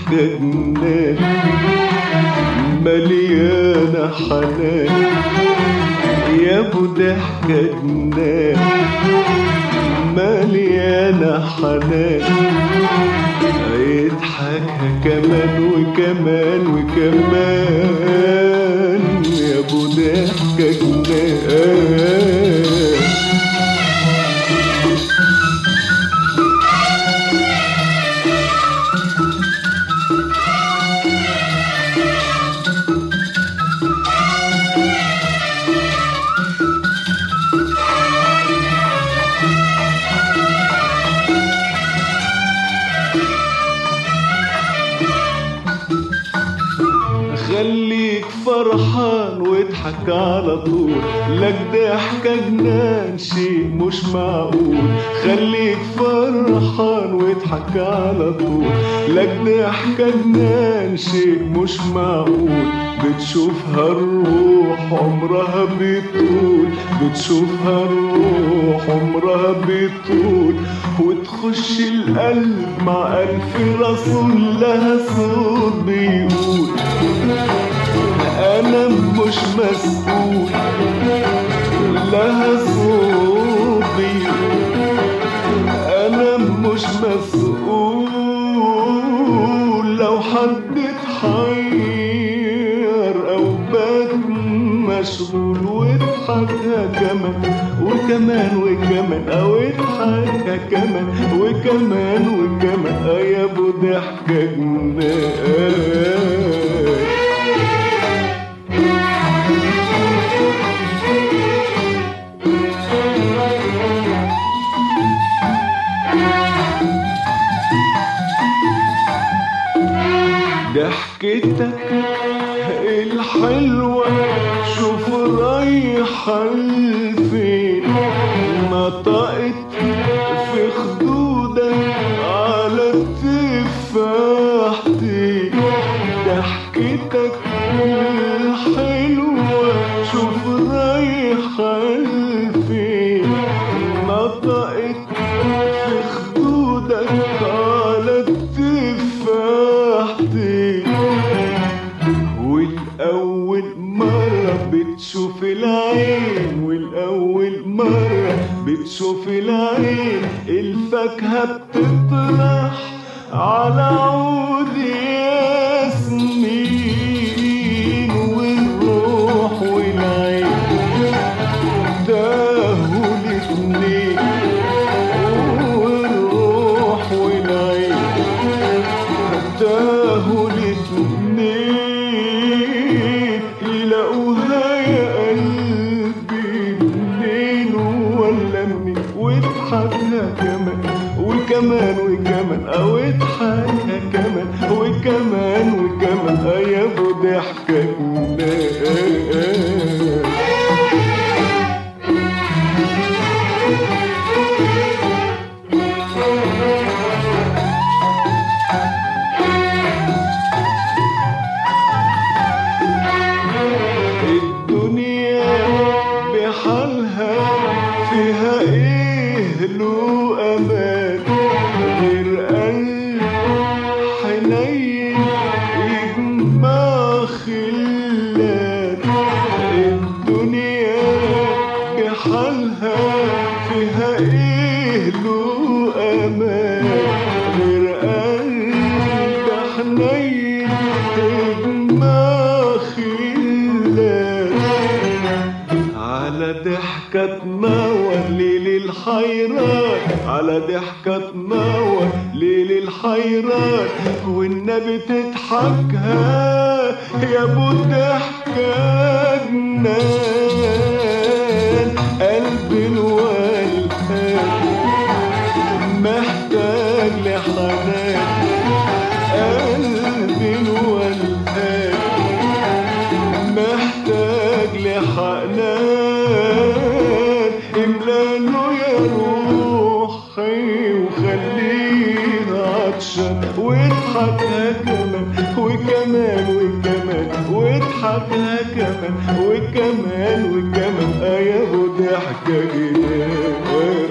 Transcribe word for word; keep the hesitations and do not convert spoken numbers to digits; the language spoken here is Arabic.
ضحكة جنان مليانة حنان يا ابو ضحكة جنان مليانة حنان يضحكها كمان وكمان وكمان يا ابو ضحكة جنان. خليك فرحان واضحك على طول لك ضحكة جنان شيء مش معقول. خليك فرحان واضحك على طول لك ضحكة جنان شيء مش معقول. بتشوفها الروح عمرها بيطول بتشوفها الروح عمرها بيطول وتخش القلب مع ألف رسول لها صوت بيقول أنا مش مسؤول لها صوت بيقول أنا مش مسؤول. لو حد اتحير أو بات مشغول واضحكها كمان وكمان وكمان أو اضحكها كمان وكمان وكمان يا ابو ضحكة جنان. ضحكتك الحلوة شوف رايحة لفين نطقت في خدودك على التفاحتين. ضحكتك الحلوة شوف رايحة لفين نطقت في خدودك على التفاحتين. والأول مرة بتشوف العين والأول مرة بتشوف العين الفاكهة بتطرح على عود ياسمين والروح والعين تاهوا الاتنين والروح والعين تاهوا الاتنين يلاقوها يا قلبي منين ولا منين. واضحكها كمان وكمان وكمان او اضحكها كمان وكمان وكمان يا ابو ضحكة جنان. بحالها فيها ايه له امان غير قلب حنين يجمع خلات. الدنيا بحالها فيها ايه له امان غير قلب حنين يجمع خلات. على ضحكة تنور ليل الحيران على ضحكة تنور ليل الحيران والنبي تضحكها يا ابو ضحكة جنان. قلبي الولهان محتاج لحنان قلبي الولهان محتاج لحنان. املاله يا روحي وخلينا عطشان واضحكها كمان وكمان وكمان واضحكها كمان وكمان وكمان يا ابو ضحكة جنان.